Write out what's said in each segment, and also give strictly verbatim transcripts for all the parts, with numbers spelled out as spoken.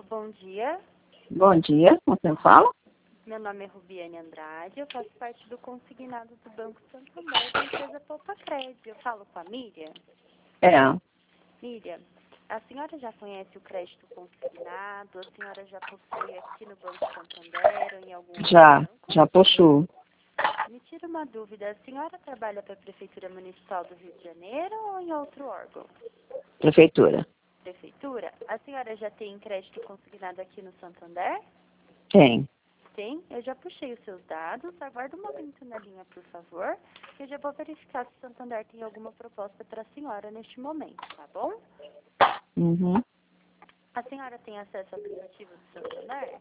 bom dia. Bom dia, com quem fala? Meu nome é Rubiane Andrade, eu faço parte do consignado do Banco Santander, da empresa Poupa Crédito. Eu falo com a Miriam. É, Miriam, a senhora já conhece o crédito consignado? A senhora já possui aqui no Banco Santander ou em algum outro já, banco? já possuo. Me tira uma dúvida, a senhora trabalha para a Prefeitura Municipal do Rio de Janeiro ou em outro órgão? Prefeitura. Prefeitura? A senhora já tem crédito consignado aqui no Santander? Tem. Tem, eu já puxei os seus dados, aguarda um momento na linha, por favor, que eu já vou verificar se o Santander tem alguma proposta para a senhora neste momento, tá bom? Uhum. A senhora tem acesso ao aplicativo do Santander?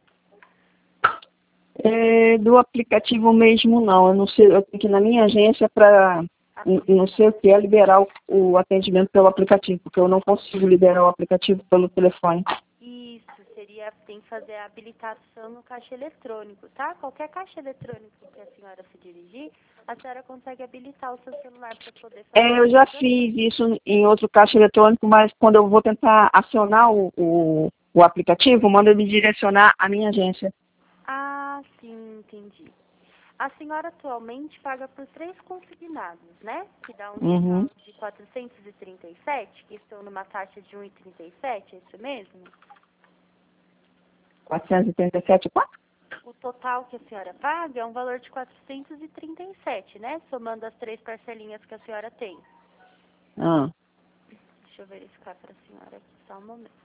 É, do aplicativo mesmo não, eu não sei, eu tenho que ir na minha agência para, não sei o que é liberar o, o atendimento pelo aplicativo, porque eu não consigo liberar o aplicativo pelo telefone. Isso, seria, tem que fazer a habilitação no caixa eletrônico, tá? Qualquer caixa eletrônico que a senhora se dirigir, a senhora consegue habilitar o seu celular para poder fazer. É, eu já fiz isso em outro caixa eletrônico, mas quando eu vou tentar acionar o, o, o aplicativo, manda me direcionar à minha agência. Ah, sim, entendi. A senhora atualmente paga por três consignados, né? Que dá um Uhum. total de quatrocentos e trinta e sete, que estão numa taxa de um vírgula trinta e sete, é isso mesmo? quatrocentos e trinta e sete, quanto? O total que a senhora paga é um valor de quatrocentos e trinta e sete, né? Somando as três parcelinhas que a senhora tem. Ah. Deixa eu verificar para a senhora aqui só um momento.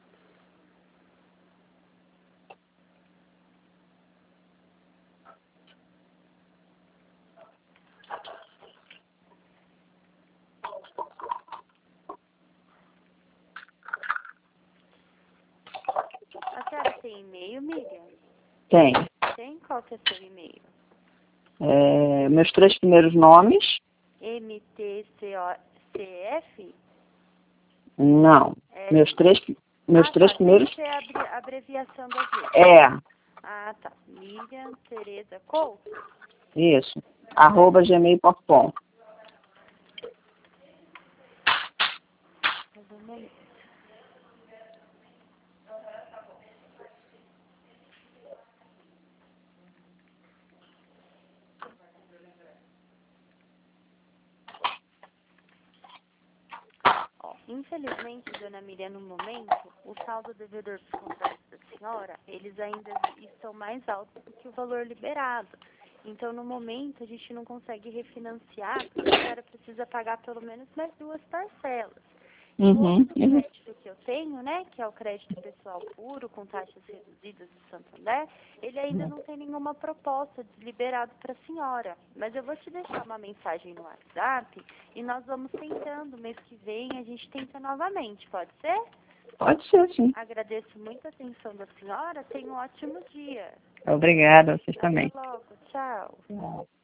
A senhora tem e-mail, Miriam? Tem. Tem? Qual que é seu e-mail? É, meus três primeiros nomes? M T C F? Não. É, Meus três, meus ah, três tá. Sem primeiros? ser a abri- a abreviação das letras. É, Ah, tá. Miriam Tereza Couto? isso. Arroba gmail ponto com. Mais ou menos. Ó, infelizmente, dona Miriam, no momento, o saldo devedor dos contratos da senhora, eles ainda estão mais altos do que o valor liberado. Então, no momento, a gente não consegue refinanciar, porque a senhora precisa pagar pelo menos mais duas parcelas. E o Uhum. outro crédito que eu tenho, né, que é o crédito pessoal puro, com taxas reduzidas do Santander, ele ainda não tem nenhuma proposta de liberado para a senhora. Mas eu vou te deixar uma mensagem no WhatsApp e nós vamos tentando. Mês que vem a gente tenta novamente, pode ser? Pode ser, sim. Agradeço muito a atenção da senhora. Tenha um ótimo dia. Obrigada, vocês Até também. logo. Tchau.